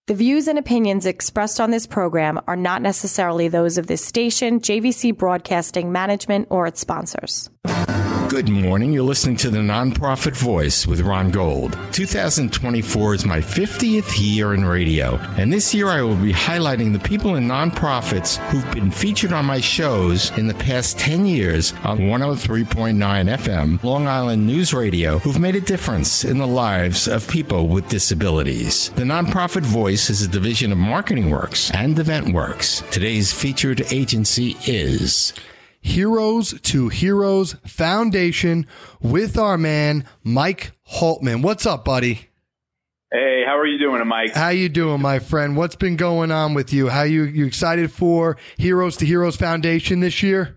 The views and opinions expressed on this program are not necessarily those of this station, JVC Broadcasting Management, or its sponsors. Good morning. You're listening to The Nonprofit Voice with Ron Gold. 2024 is my 50th year in radio, and this year I will be highlighting the people in nonprofits who've been featured on my shows in the past 10 years on 103.9 FM, Long Island News Radio, who've made a difference in the lives of people with disabilities. The Nonprofit Voice is a division of Marketing Works and Event Works. Today's featured agency is Heroes to Heroes Foundation with our man, Mike Haltman. What's up, buddy? Hey, how are you doing, Mike? How you doing, my friend? What's been going on with you? How you excited for Heroes to Heroes Foundation this year?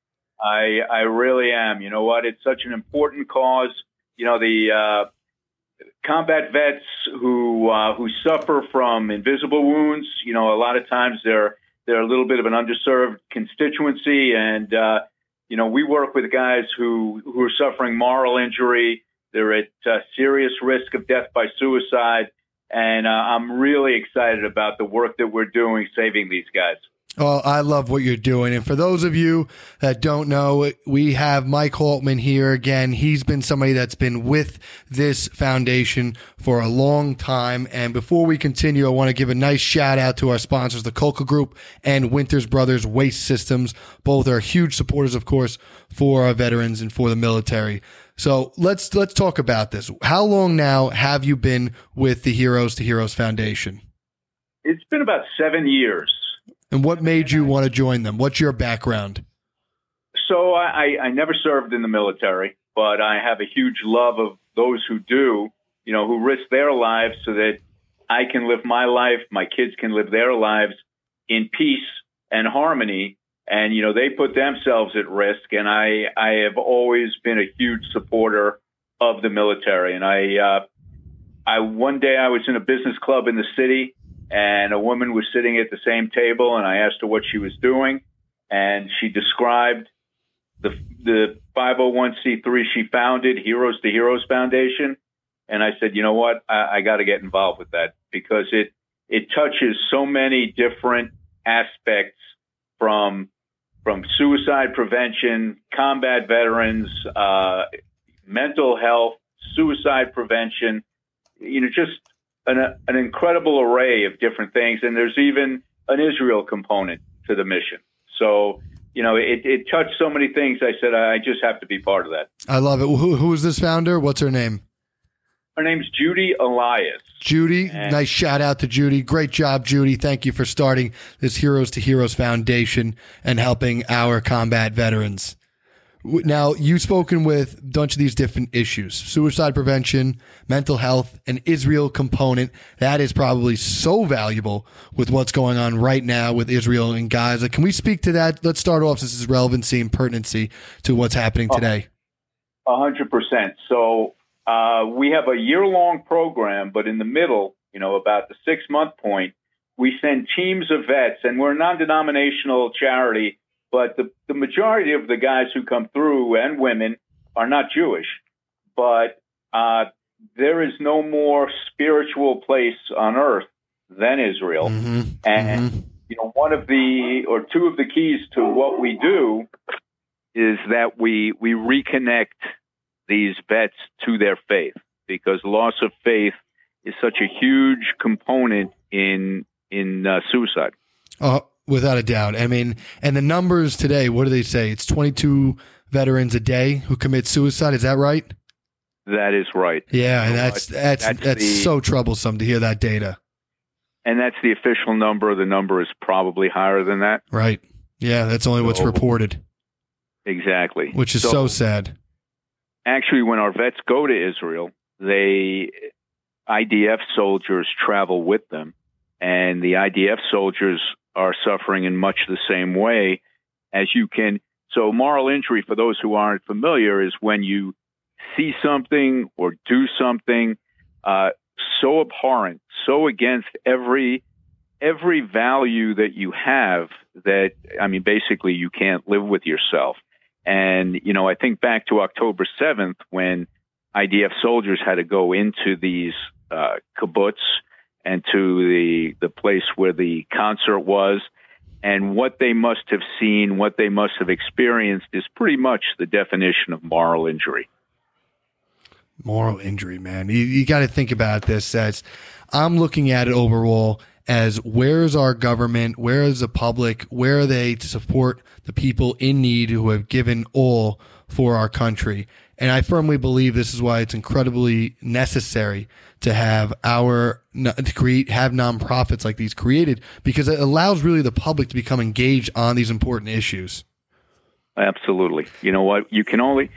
I really am. You know what? It's such an important cause. You know, the combat vets who suffer from invisible wounds, you know, a lot of times they're a little bit of an underserved constituency. And, you know, we work with guys who are suffering moral injury. They're at serious risk of death by suicide. And I'm really excited about the work that we're doing saving these guys. Oh, I love what you're doing. And for those of you that don't know, we have Mike Haltman here again. He's been somebody that's been with this foundation for a long time. And before we continue, I want to give a nice shout out to our sponsors, the Kolka Group and Winters Brothers Waste Systems. Both are huge supporters, of course, for our veterans and for the military. So let's talk about this. How long now have you been with the Heroes to Heroes Foundation? It's been about 7 years. And what made you want to join them? What's your background? So I never served in the military, but I have a huge love of those who do, you know, who risk their lives so that I can live my life, my kids can live their lives in peace and harmony. And, you know, they put themselves at risk. And I have always been a huge supporter of the military. And one day I was in a business club in the city, and a woman was sitting at the same table, and I asked her what she was doing, and she described the 501c3 she founded, Heroes to Heroes Foundation. And I said, you know what, I got to get involved with that, because it touches so many different aspects from suicide prevention, combat veterans, mental health, suicide prevention, you know, just an incredible array of different things. And there's even an Israel component to the mission. So, you know, it touched so many things. I said, I just have to be part of that. I love it. Who is this founder? What's her name? Her name's Judy Elias. Judy, nice shout out to Judy. Great job, Judy. Thank you for starting this Heroes to Heroes Foundation and helping our combat veterans. Now, you've spoken with a bunch of these different issues: suicide prevention, mental health, an Israel component. That is probably so valuable with what's going on right now with Israel and Gaza. Can we speak to that? Let's start off, since this is relevancy and pertinency to what's happening today. 100%. So we have a year-long program, but in the middle, you know, about the 6-month point, we send teams of vets, and we're a non-denominational charity. But the majority of the guys who come through, and women, are not Jewish. But there is no more spiritual place on earth than Israel. Mm-hmm. And, you know, two of the keys to what we do is that we reconnect these vets to their faith, because loss of faith is such a huge component in suicide. Without a doubt. I mean, and the numbers today, what do they say? It's 22 veterans a day who commit suicide. Is that right? That is right. Yeah, and that's so troublesome to hear that data. And that's the official number. The number is probably higher than that. Right. Yeah, that's only what's reported. Exactly. Which is so sad. Actually, when our vets go to Israel, IDF soldiers travel with them, and the IDF soldiers are suffering in much the same way as you can. So moral injury, for those who aren't familiar, is when you see something or do something so abhorrent, so against every value that you have, that, I mean, basically you can't live with yourself. And, you know, I think back to October 7th when IDF soldiers had to go into these kibbutz and to the place where the concert was. And what they must have seen, what they must have experienced is pretty much the definition of moral injury. Moral injury, man. You got to think about this as I'm looking at it overall as where is our government? Where is the public? Where are they to support the people in need who have given all for our country? And I firmly believe this is why it's incredibly necessary to have have nonprofits like these created, because it allows really the public to become engaged on these important issues. Absolutely. You know what? You can only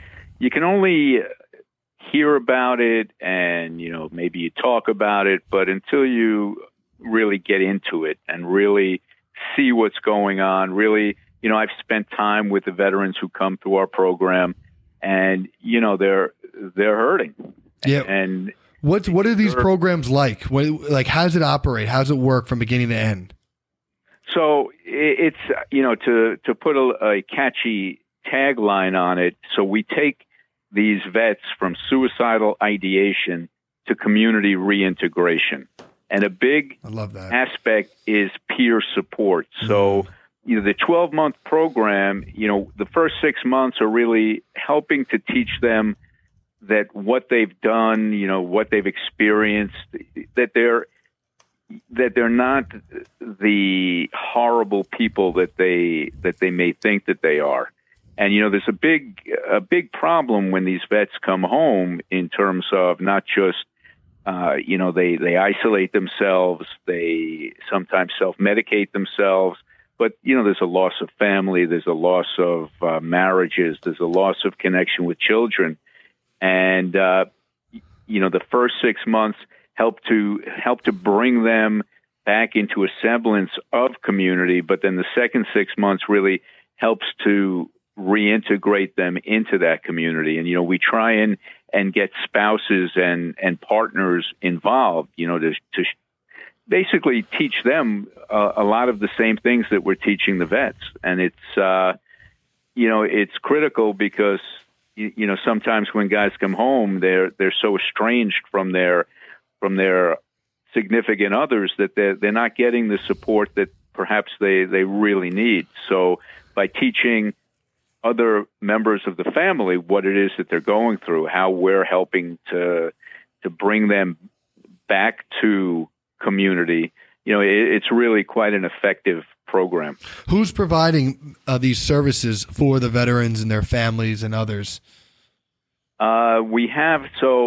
hear about it and, maybe you talk about it, but until you really get into it and really see what's going on, really, I've spent time with the veterans who come through our program, and, they're hurting. Yeah. And what are these programs like? How does it operate? How does it work from beginning to end? So it's, to put a catchy tagline on it. So we take these vets from suicidal ideation to community reintegration. And a big aspect is peer support. So, the 12-month program, the first 6 months are really helping to teach them that what they've done, what they've experienced, that they're not the horrible people that they may think that they are. And, there's a big problem when these vets come home in terms of not just, they isolate themselves, they sometimes self-medicate themselves, but, there's a loss of family, there's a loss of marriages, there's a loss of connection with children. And, the first 6 months help to bring them back into a semblance of community, but then the second 6 months really helps to reintegrate them into that community. And, we try and get spouses and partners involved, to basically teach them a lot of the same things that we're teaching the vets. And it's, it's critical because, sometimes when guys come home, they're so estranged from their significant others that they're not getting the support that perhaps they really need. So by teaching other members of the family what it is that they're going through, how we're helping to bring them back to community, it's really quite an effective program. Who's providing these services for the veterans and their families and others? We have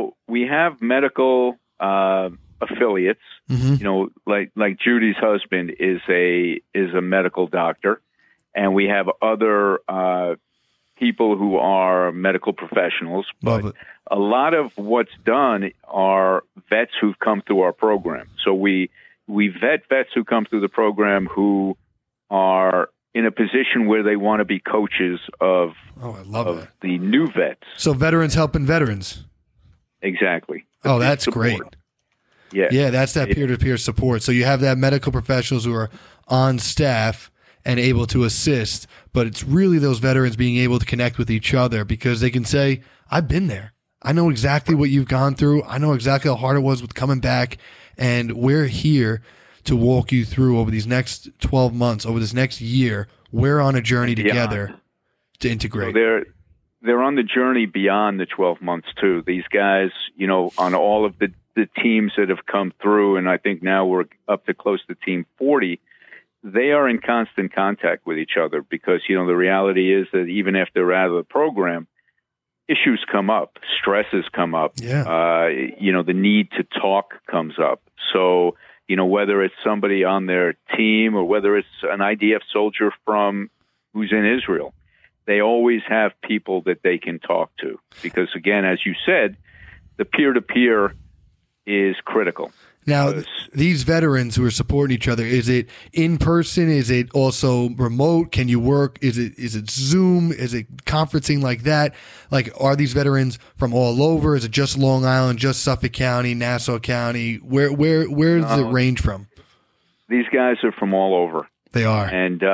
medical affiliates. Mm-hmm. Like Judy's husband is a medical doctor, and we have other people who are medical professionals. But a lot of what's done are vets who've come through our program. So we vet vets who come through the program who are in a position where they want to be coaches of the new vets. So veterans helping veterans. Exactly. Oh, that's great. Yeah, that's that peer-to-peer support. So you have that medical professionals who are on staff and able to assist, but it's really those veterans being able to connect with each other because they can say, I've been there. I know exactly what you've gone through. I know exactly how hard it was with coming back, and we're here to walk you through over these next 12 months, over this next year. We're on a journey together to integrate. So they're on the journey beyond the 12 months too. These guys, on all of the teams that have come through, and I think now we're up to close to team 40, they are in constant contact with each other because, the reality is that even after they're out of the program, issues come up, stresses come up, the need to talk comes up. So, whether it's somebody on their team or whether it's an IDF soldier who's in Israel, they always have people that they can talk to because, again, as you said, the peer-to-peer is critical. Now, these veterans who are supporting each other, is it in person? Is it also remote? Can you work? Is it Zoom? Is it conferencing like that? Like, are these veterans from all over? Is it just Long Island, just Suffolk County, Nassau County? Where does it range from? These guys are from all over. They are. And,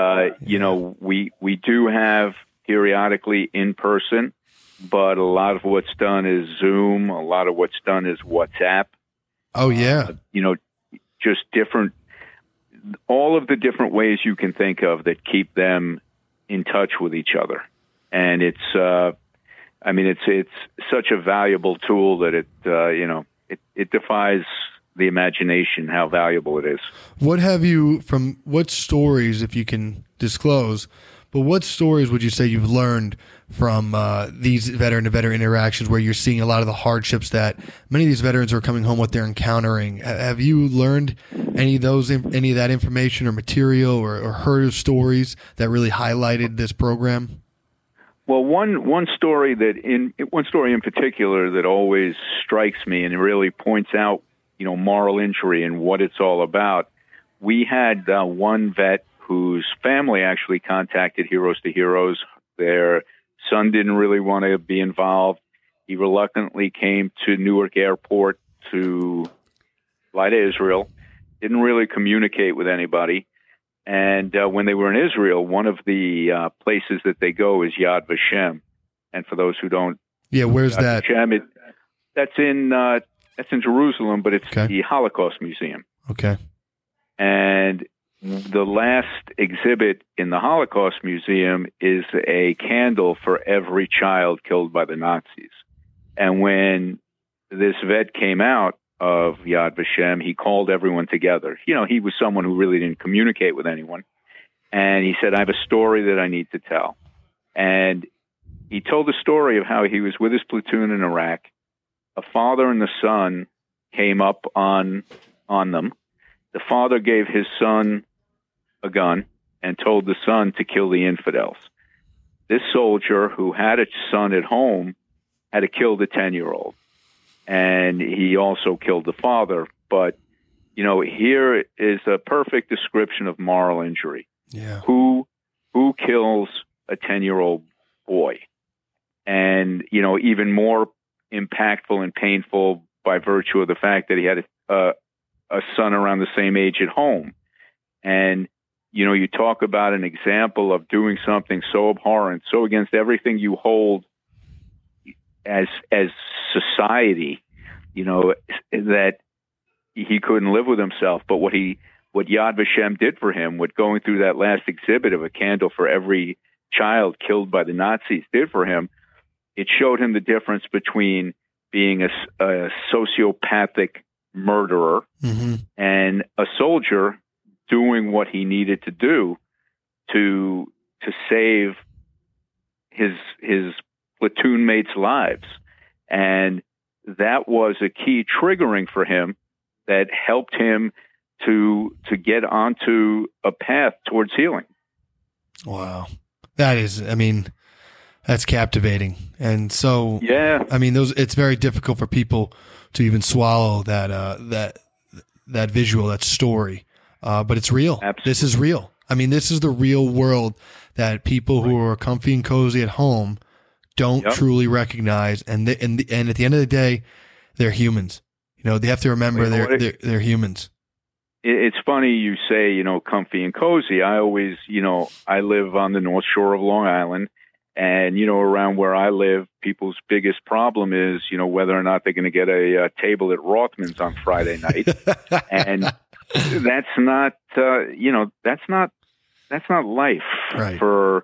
we do have periodically in person, but a lot of what's done is Zoom. A lot of what's done is WhatsApp. Oh, yeah. just different, all of the different ways you can think of that keep them in touch with each other. And it's such a valuable tool that it defies the imagination how valuable it is. What stories, if you can disclose, but what stories would you say you've learned from these veteran-to-veteran interactions where you're seeing a lot of the hardships that many of these veterans are coming home, what they're encountering? Have you learned any of that information or material or heard of stories that really highlighted this program? Well, one story in particular that always strikes me and it really points out, moral injury and what it's all about. We had one vet whose family actually contacted Heroes to Heroes. Their son didn't really want to be involved. He reluctantly came to Newark Airport to fly to Israel. Didn't really communicate with anybody. And when they were in Israel, one of the places that they go is Yad Vashem. And for those who don't, where's Yad that? Vashem, that's in Jerusalem, but it's the Holocaust Museum. Okay. And the last exhibit in the Holocaust Museum is a candle for every child killed by the Nazis. And when this vet came out of Yad Vashem, he called everyone together. He was someone who really didn't communicate with anyone. And he said, I have a story that I need to tell. And he told the story of how he was with his platoon in Iraq. A father and the son came up on them. The father gave his son a gun and told the son to kill the infidels. This soldier, who had a son at home, had to kill the 10-year-old. And he also killed the father. But, here is a perfect description of moral injury. Yeah. Who kills a 10-year-old boy? And, even more impactful and painful by virtue of the fact that he had a son around the same age at home. And, you talk about an example of doing something so abhorrent, so against everything you hold as society, that he couldn't live with himself. But what Yad Vashem did for him, what going through that last exhibit of a candle for every child killed by the Nazis did for him, it showed him the difference between being a sociopathic murderer and a soldier doing what he needed to do to save his platoon mates' lives. And that was a key triggering for him that helped him to get onto a path towards healing. Wow. That's captivating. And so, it's very difficult for people to even swallow that visual, that story. But it's real. Absolutely. This is real. This is the real world that people who are comfy and cozy at home don't truly recognize. And at the end of the day, they're humans. They have to remember they're humans. It's funny you say, comfy and cozy. I always, I live on the North Shore of Long Island. And, around where I live, people's biggest problem is, whether or not they're going to get a table at Rothman's on Friday night. And that's not, that's not life for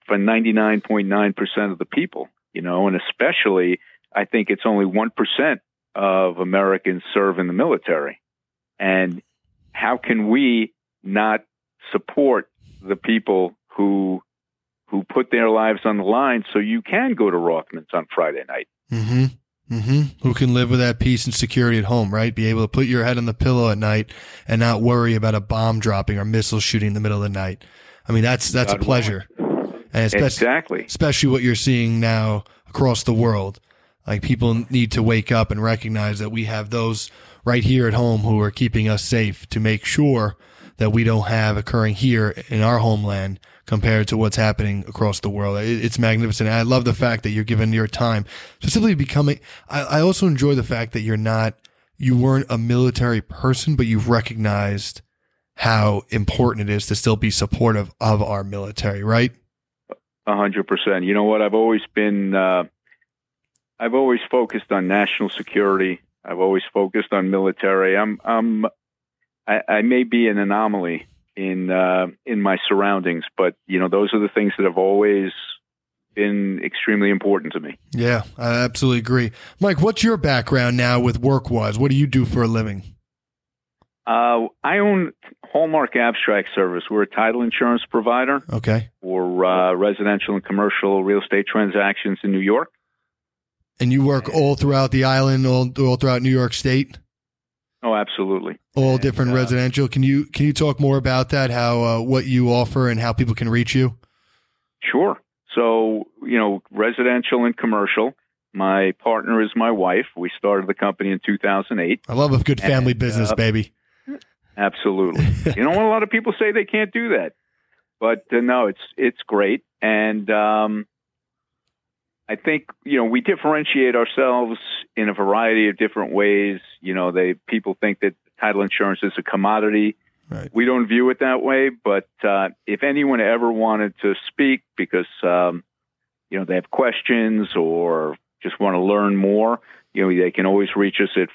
99.9% of the people, and especially I think it's only 1% of Americans serve in the military. And how can we not support the people who put their lives on the line so you can go to Rothman's on Friday night? Who can live with that peace and security at home, right? Be able to put your head on the pillow at night and not worry about a bomb dropping or missile shooting in the middle of the night. That's a pleasure. And especially what you're seeing now across the world. Like, people need to wake up and recognize that we have those right here at home who are keeping us safe to make sure that we don't have occurring here in our homeland compared to what's happening across the world. It's magnificent. And I love the fact that you're giving your time specifically becoming, I also enjoy the fact that you weren't a military person, but you've recognized how important it is to still be supportive of our military, right? 100%. You know what? I've always focused on national security. I've always focused on military. I may be an anomaly in my surroundings, but those are the things that have always been extremely important to me. Yeah, I absolutely agree. Mike, what's your background now with work-wise? What do you do for a living? I own Hallmark Abstract Service. We're a title insurance provider for residential and commercial real estate transactions in New York. And you work all throughout the island, all throughout New York State? Oh, absolutely. All different residential. Can you talk more about that? How what you offer and how people can reach you? Sure. So, residential and commercial. My partner is my wife. We started the company in 2008. I love a good family business, baby. Absolutely. A lot of people say they can't do that, but no, it's great. And I think, we differentiate ourselves in a variety of different ways. People think that title insurance is a commodity. Right. We don't view it that way, but if anyone ever wanted to speak because, they have questions or just want to learn more, they can always reach us at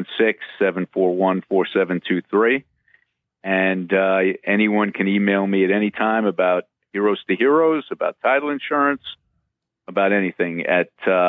516-741-4723. And anyone can email me at any time about Heroes to Heroes, about title insurance, about anything at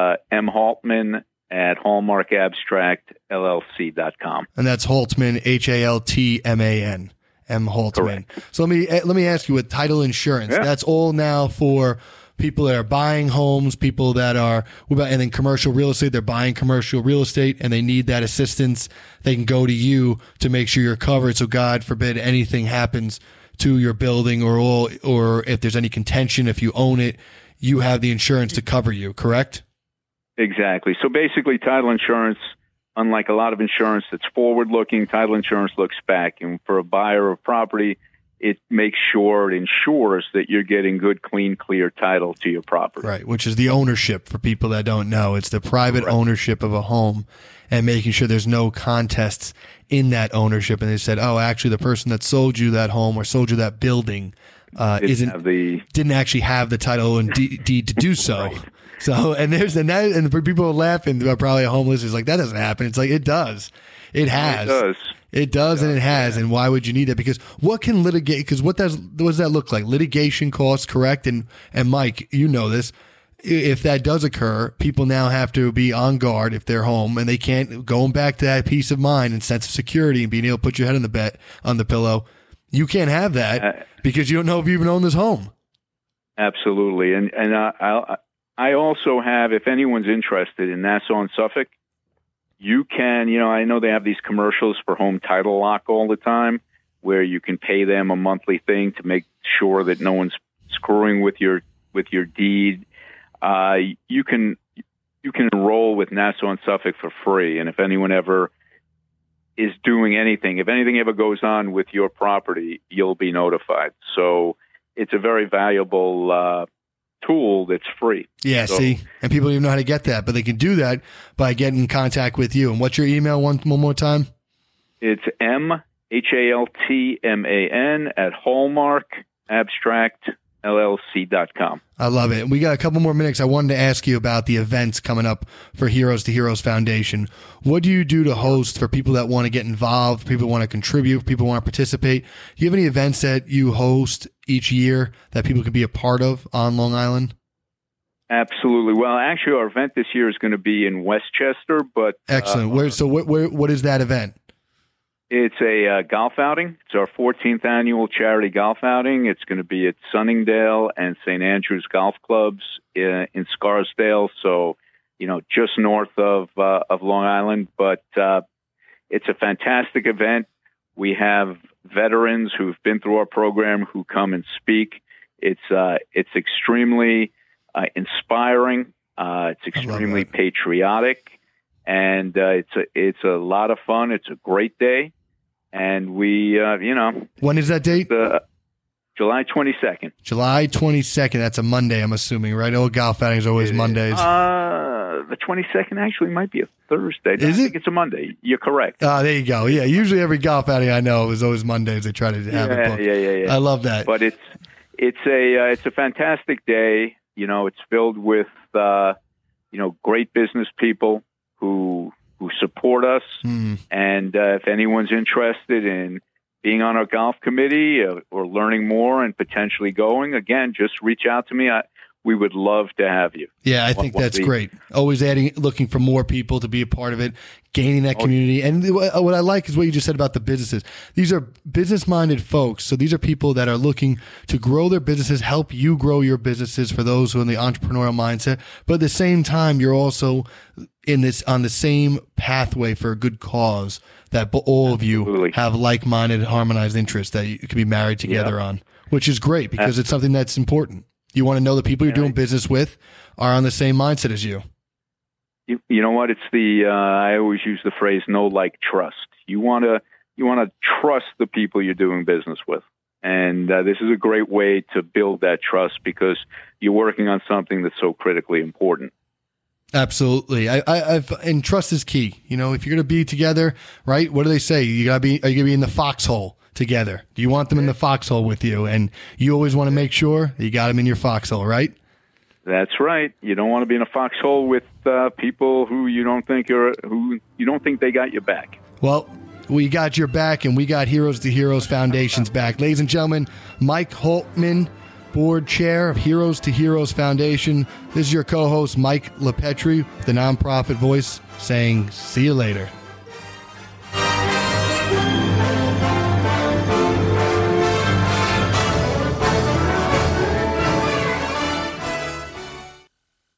mhaltman@hallmarkabstractllc.com. And that's Haltman, Haltman, M. Haltman. Correct. So let me ask you, with title insurance, that's all now for people that are buying homes, people that are, and then commercial real estate, they're buying commercial real estate and they need that assistance. They can go to you to make sure you're covered. So God forbid anything happens to your building or if there's any contention, if you own it, you have the insurance to cover you, correct? Exactly. So basically title insurance, unlike a lot of insurance that's forward-looking, title insurance looks back. And for a buyer of property, it makes sure, it ensures that you're getting good, clean, clear title to your property. Right, which is the ownership for people that don't know. It's the private ownership of a home and making sure there's no contests in that ownership. And they said, oh, actually, the person that sold you that home or sold you that building didn't actually have the title and deed to do so. Right. So, and for people laughing, probably a homeless is like, that doesn't happen. It's like, it does. It has. It does. It does, and it has. And why would you need that? Because what can litigate? Because what does that look like? Litigation costs, correct? And Mike, you know this. If that does occur, people now have to be on guard if they're home, and they can't, going back to that peace of mind and sense of security and being able to put your head on the pillow. You can't have that because you don't know if you even own this home. Absolutely, and I also have, if anyone's interested in Nassau and Suffolk, you can, I know they have these commercials for Home Title Lock all the time where you can pay them a monthly thing to make sure that no one's screwing with your deed. You can enroll with Nassau and Suffolk for free. And if anyone ever is doing anything, if anything ever goes on with your property, you'll be notified. So it's a very valuable tool that's free. Yeah, so, see? And people don't even know how to get that, but they can do that by getting in contact with you. And what's your email one more time? It's MHALTMAN @hallmarkabstractllc.com. I love it. We got a couple more minutes. I wanted to ask you about the events coming up for Heroes to Heroes Foundation. What do you do to host for people that want to get involved, people want to contribute, people want to participate? Do you have any events that you host each year that people can be a part of on Long Island? Absolutely. Well, actually, our event this year is going to be in Westchester, but excellent. What is that event? It's a golf outing. It's our 14th annual charity golf outing. It's going to be at Sunningdale and St. Andrews Golf Clubs in Scarsdale, so just north of Long Island. But it's a fantastic event. We have veterans who've been through our program who come and speak. It's extremely inspiring. It's extremely patriotic, and it's a lot of fun. It's a great day. And we, when is that date? July 22nd. July 22nd. That's a Monday, I'm assuming, right? Old golf outing is always Mondays. The 22nd actually might be a Thursday. Is it? I think it's a Monday. You're correct. There you go. Yeah, usually every golf outing I know is always Mondays. They try to have it booked. Yeah. I love that. But it's a fantastic day. It's filled with great business people who support us. And if anyone's interested in being on our golf committee or learning more and potentially going, again, just reach out to me. We would love to have you. Yeah, I think that's great. Always looking for more people to be a part of it, gaining that community. And what I like is what you just said about the businesses. These are business-minded folks. So these are people that are looking to grow their businesses, help you grow your businesses for those who are in the entrepreneurial mindset. But at the same time, you're also on the same pathway for a good cause that all of you have like-minded, harmonized interests that you can be married together on, which is great because it's something that's important. You want to know the people you're doing business with are on the same mindset as you. You know what? It's I always use the phrase "know, like, trust." You want to trust the people you're doing business with, and this is a great way to build that trust because you're working on something that's so critically important. Absolutely. And trust is key. You know, if you're going to be together, right? What do they say? Are you going to be in the foxhole together? Do you want them in the foxhole with you? And you always want to make sure that you got them in your foxhole, right? That's right. You don't want to be in a foxhole with people who you don't think they got your back. Well, we got your back, and we got Heroes to Heroes Foundation's back. Ladies and gentlemen, Mike Holtman, Board Chair of Heroes to Heroes Foundation. This is your co-host, Mike LePetri, the Nonprofit Voice, saying see you later.